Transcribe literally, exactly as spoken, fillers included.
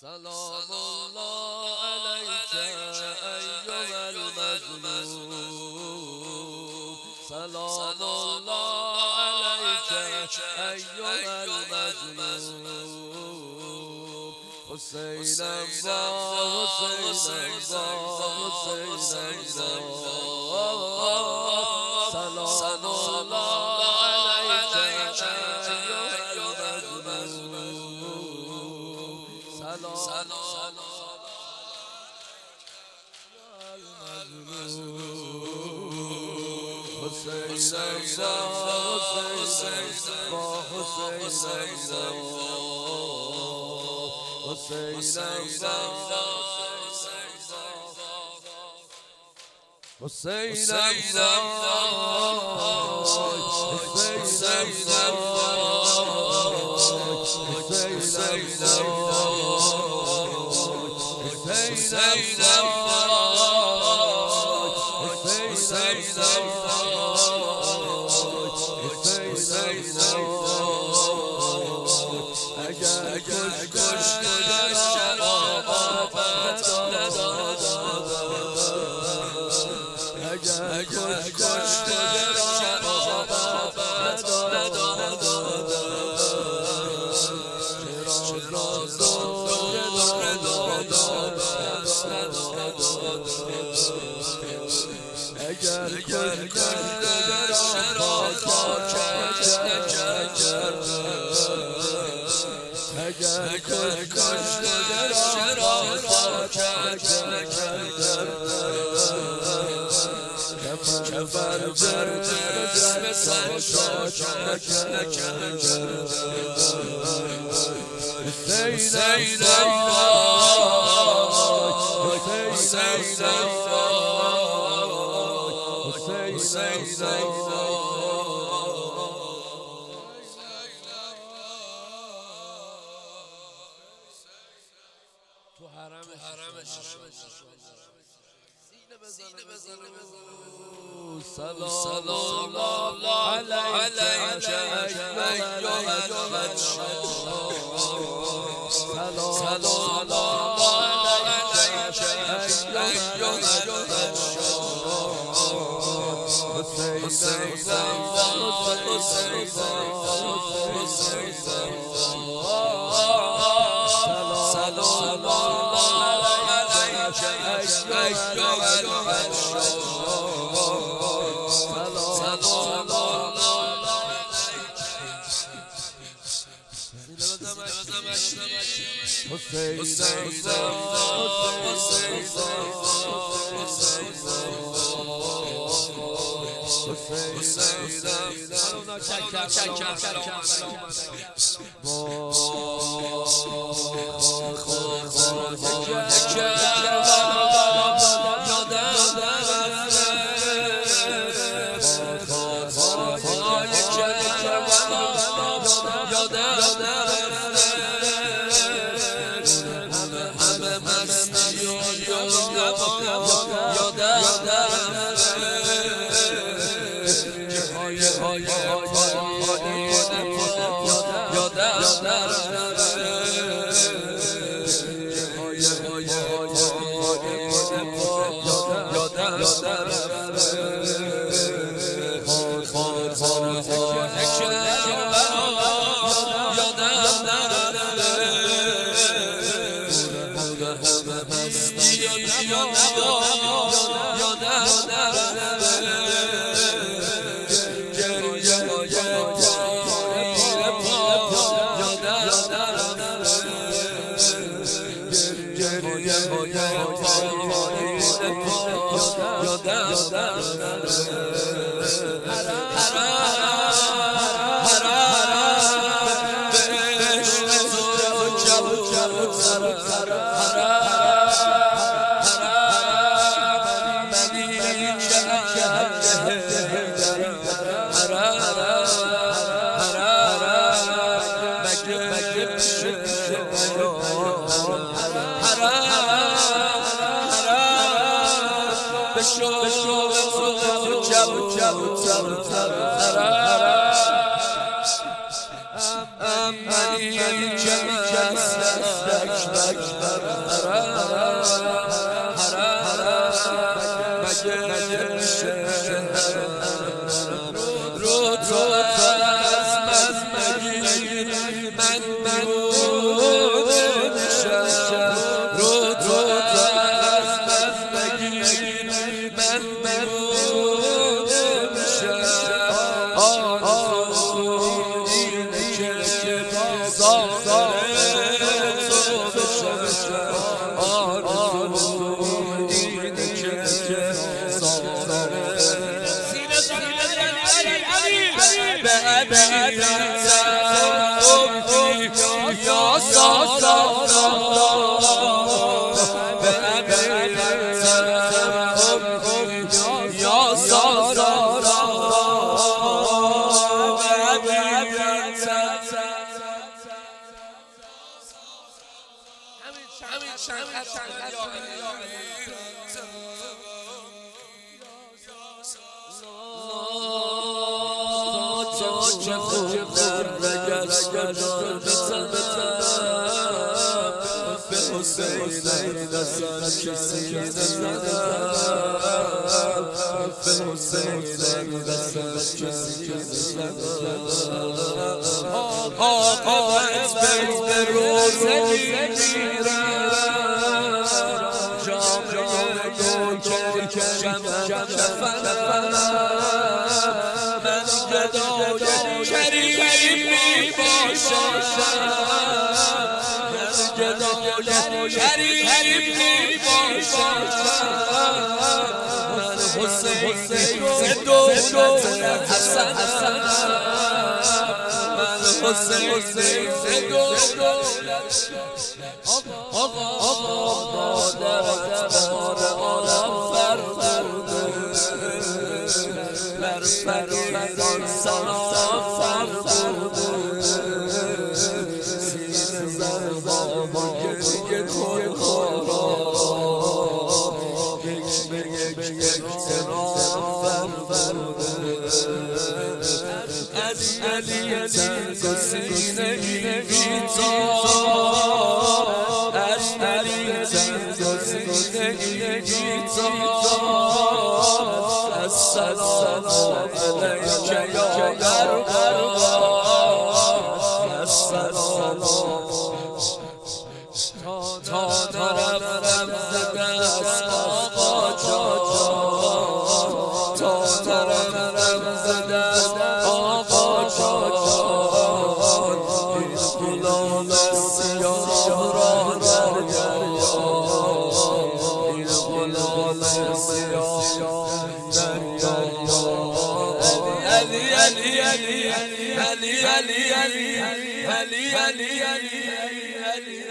سلام الله عليك أيها المظلوم سلام الله عليك أيها المظلوم حسين الله حسين الله حسين الله سلام الله عليك أيها المظلوم سلام حسين الله حسين الله حسين الله حسين الله حسين تو حرمش سینه بزنه سلام الله عليك أيها المظلوم سلام الله عليك أيها المظلوم حسين الله حسين أمني جمال اکبر مگه میشه رو تو از من مگیری من دیوونه میشم رو تو از من مگیری من دیوونه میشم آرزو اینه که سازاره تو بشم آرزو اینه که سازاره سینه سینه یا سازاره یا سازاره چه خوب در رگش گردان بزنم به حسین دستان کسی نزنم به حسین دستان کسی نزنم آقا از بین روزه میگیرم جامعه گل کشم کفنم من گدای کریمی باشم من گدای کریمی باشم من حسین ز دولت حسنم من حسین ز دولت آقا مادر عالم فرموده بر فریدان سلام فرموده سینه زر بابا گریه کن خورا یک به یک احترام فرموده علی علی تنگ و سینه گیتا از علی تنگ و سینه گیتا السلام علیک یا دربا السلام تا نرفتم ز دست آقا جان تا نرفتم ز دست آقا جان این غلام سیاه را دریا این غلام سیاه علی علی علی علی علی علی علی علی علی علی